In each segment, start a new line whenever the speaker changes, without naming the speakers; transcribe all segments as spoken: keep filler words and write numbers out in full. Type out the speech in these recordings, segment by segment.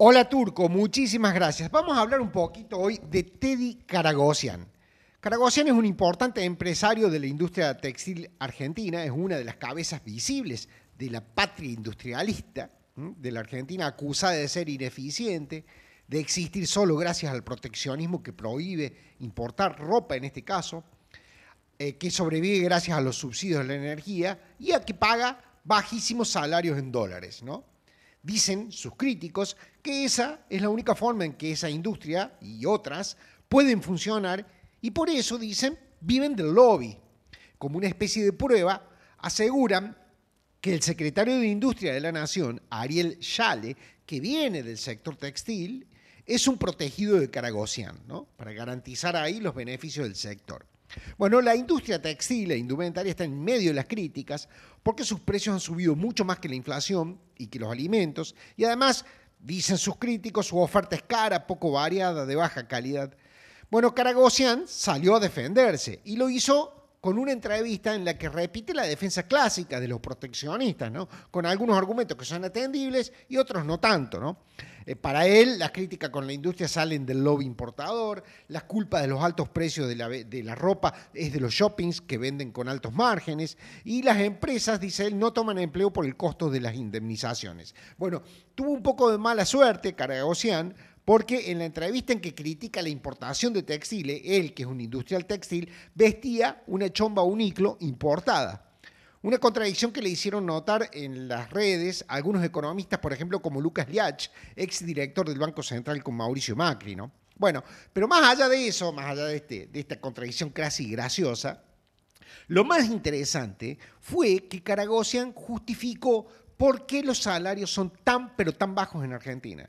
Hola Turco, muchísimas gracias. Vamos a hablar un poquito hoy de Teddy Karagossian. Karagossian es un importante empresario de la industria textil argentina, es una de las cabezas visibles de la patria industrialista, ¿m? de la Argentina acusada de ser ineficiente, de existir solo gracias al proteccionismo que prohíbe importar ropa en este caso, eh, que sobrevive gracias a los subsidios de la energía y a que paga bajísimos salarios en dólares, ¿no? Dicen sus críticos que esa es la única forma en que esa industria y otras pueden funcionar y por eso, dicen, viven del lobby. Como una especie de prueba, aseguran que el secretario de Industria de la Nación, Ariel Schale, que viene del sector textil, es un protegido de Karagossian, ¿no? Para garantizar ahí los beneficios del sector. Bueno, la industria textil e indumentaria está en medio de las críticas porque sus precios han subido mucho más que la inflación y que los alimentos y además, dicen sus críticos, su oferta es cara, poco variada, de baja calidad. Bueno, Karagossian salió a defenderse y lo hizo con una entrevista en la que repite la defensa clásica de los proteccionistas, ¿no? Con algunos argumentos que son atendibles y otros no tanto, ¿no? Eh, para él, las críticas con la industria salen del lobby importador, las culpas de los altos precios de la, de la ropa es de los shoppings que venden con altos márgenes y las empresas, dice él, no toman empleo por el costo de las indemnizaciones. Bueno, tuvo un poco de mala suerte Karagossian, porque en la entrevista en que critica la importación de textiles, él, que es un industrial textil, vestía una chomba uniclo importada. Una contradicción que le hicieron notar en las redes algunos economistas, por ejemplo, como Lucas Liach, exdirector del Banco Central con Mauricio Macri, ¿no? Bueno, pero más allá de eso, más allá de, este, de esta contradicción casi graciosa, lo más interesante fue que Karagossian justificó por qué los salarios son tan, pero tan bajos en Argentina.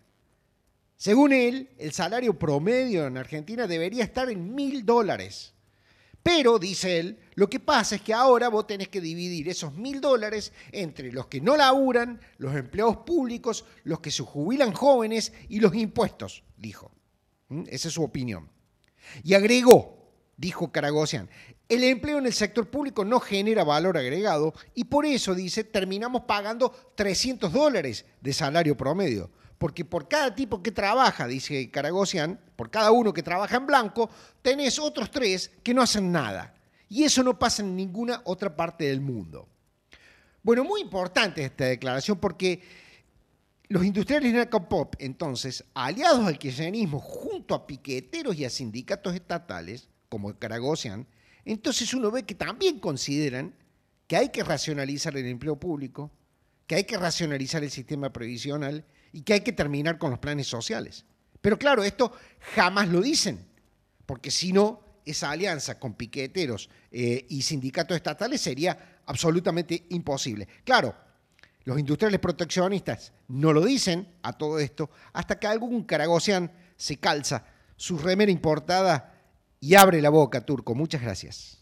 Según él, el salario promedio en Argentina debería estar en mil dólares. Pero, dice él, lo que pasa es que ahora vos tenés que dividir esos mil dólares entre los que no laburan, los empleados públicos, los que se jubilan jóvenes y los impuestos, dijo. ¿Mm? Esa es su opinión. Y agregó, dijo Karagossian, el empleo en el sector público no genera valor agregado y por eso, dice, terminamos pagando trescientos dólares de salario promedio. Porque por cada tipo que trabaja, dice Karagossian, por cada uno que trabaja en blanco, tenés otros tres que no hacen nada. Y eso no pasa en ninguna otra parte del mundo. Bueno, muy importante esta declaración porque los industriales narcopop, entonces, aliados al kirchnerismo junto a piqueteros y a sindicatos estatales, como Karagossian, entonces uno ve que también consideran que hay que racionalizar el empleo público, que hay que racionalizar el sistema previsional y que hay que terminar con los planes sociales. Pero claro, esto jamás lo dicen, porque si no, esa alianza con piqueteros eh, y sindicatos estatales sería absolutamente imposible. Claro, los industriales proteccionistas no lo dicen a todo esto hasta que algún Karagossian se calza su remera importada y abre la boca, Turco. Muchas gracias.